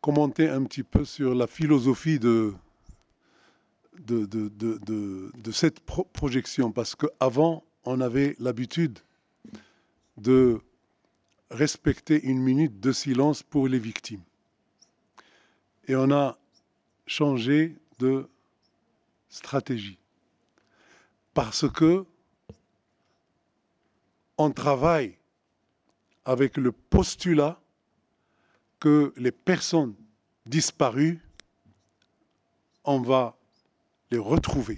commenter un petit peu sur la philosophie de cette projection, parce qu'avant, on avait l'habitude de respecter une minute de silence pour les victimes. Et on a changé de stratégie. Parce que on travaille avec le postulat que les personnes disparues, on va les retrouver.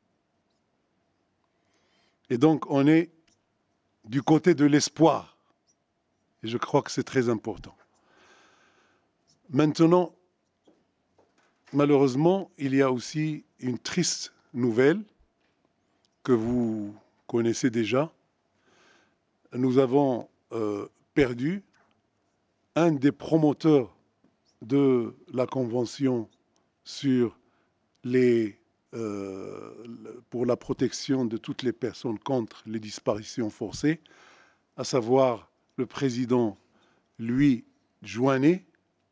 Et donc, on est du côté de l'espoir. Et je crois que c'est très important. Maintenant, malheureusement, il y a aussi une triste nouvelle que vous connaissez déjà. Nous avons perdu un des promoteurs de la Convention sur pour la protection de toutes les personnes contre les disparitions forcées, à savoir le président Louis Joinet.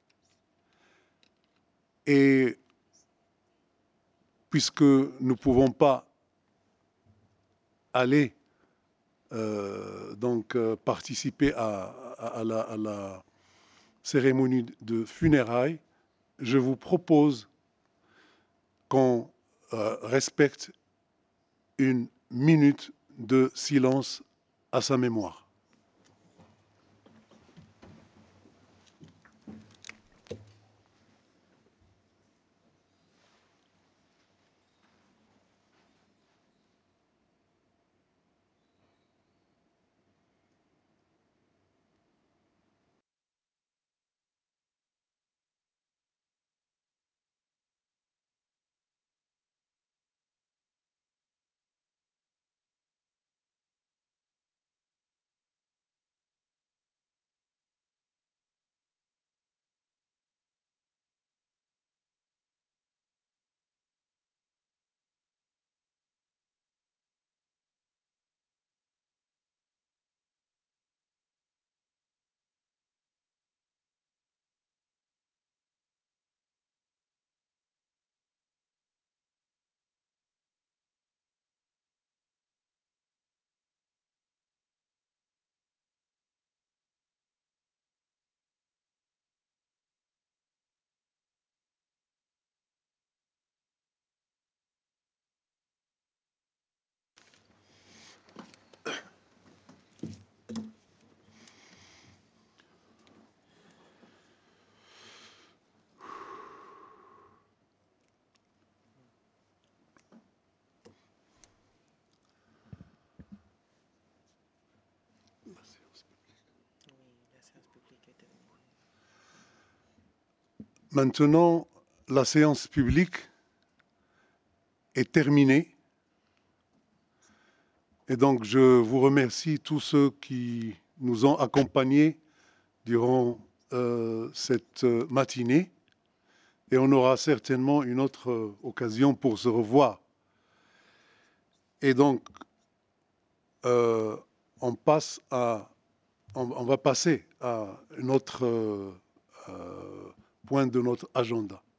Et puisque nous ne pouvons pas aller participer à la cérémonie de funérailles, je vous propose qu'on respecte une minute de silence à sa mémoire. Maintenant, la séance publique est terminée. Et donc, je vous remercie tous ceux qui nous ont accompagnés durant cette matinée. Et on aura certainement une autre occasion pour se revoir. Et donc, on va passer à un autre point de notre agenda.